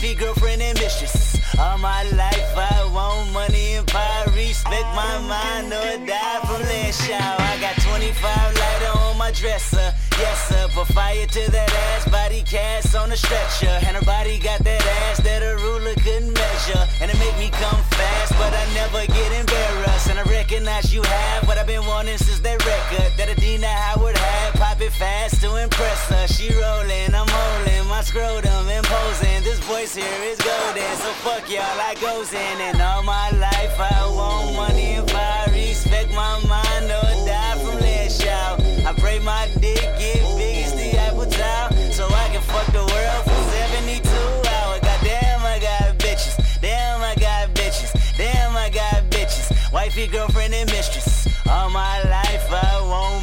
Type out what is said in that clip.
wifey, girlfriend, and mistress. All my life I want money and power. Respect my mind or die from last shower. I got 25 lighter on my dresser. Yes sir, put fire to that ass, body cast on a stretcher. And her body got that ass that a ruler couldn't measure. And it make me come fast, but I never get embarrassed. And I recognize you have what I've been wanting since that record that Adina Howard had. Pop it fast to impress her. She rolling, I'm holding my scrotum imposing. This voice here is golden, so fuck y'all, I goes in. And all my life I want money and power. Respect my mind or